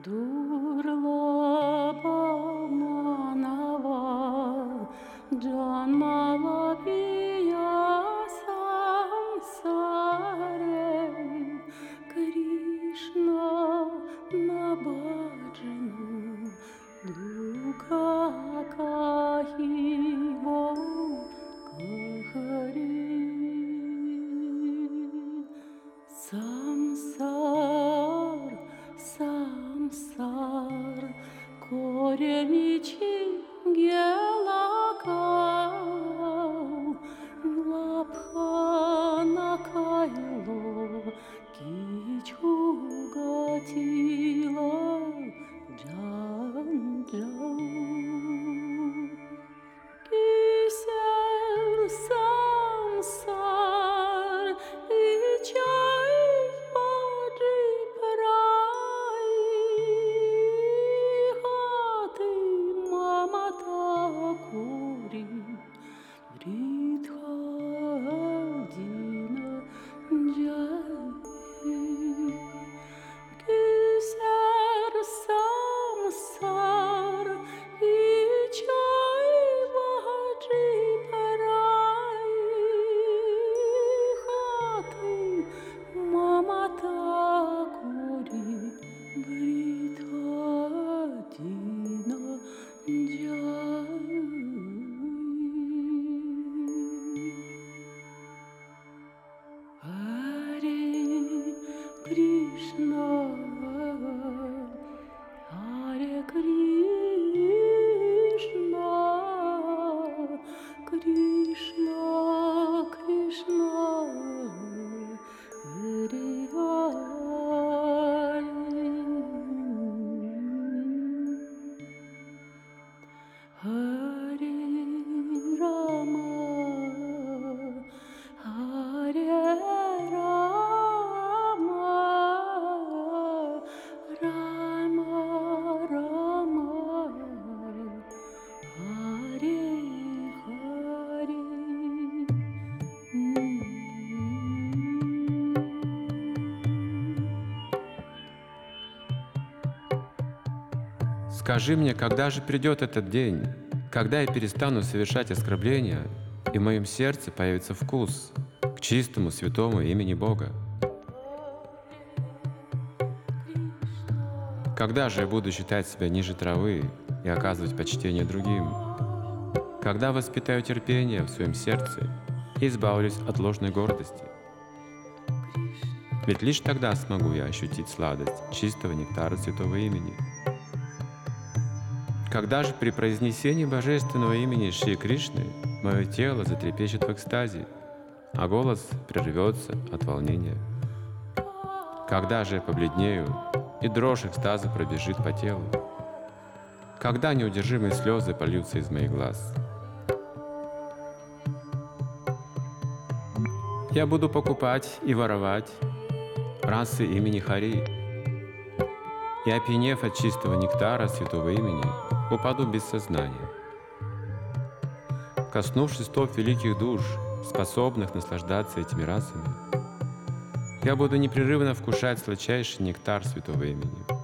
Duрлаба манава Джанмалабия сансаре Кришна набаджану Дука кахиво кахари Самсар, самсар, кореничи гелакал, лапхана кайло, кичугатила, джан-джан. Кисер самсар, и чай пади прай, хаты мамата кури, бритхадина джай. Кисер самсар, и чай пади прай, хаты мамата кури, бритхадина джай. Харе Кришна, Харе Кришна, Кришна, Кришна, Харе Харе. Харе Рама, Харе Рама, Рама, Рама, Харе Харе. Скажи мне, когда же придет этот день, когда я перестану совершать оскорбления, и в моем сердце появится вкус к чистому, святому имени Бога? Когда же я буду считать себя ниже травы и оказывать почтение другим? Когда воспитаю терпение в своем сердце и избавлюсь от ложной гордости? Ведь лишь тогда смогу я ощутить сладость чистого нектара святого имени. Когда же при произнесении божественного имени Шри Кришны мое тело затрепещет в экстазе, а голос прервется от волнения? Когда же я побледнею, и дрожь экстаза пробежит по телу? Когда неудержимые слезы польются из моих глаз? Я буду покупать и воровать расы имени Хари, и, опьянев от чистого нектара святого имени, упаду без сознания. Коснувшись топ великих душ, способных наслаждаться этими расами, я буду непрерывно вкушать сладчайший нектар святого имени.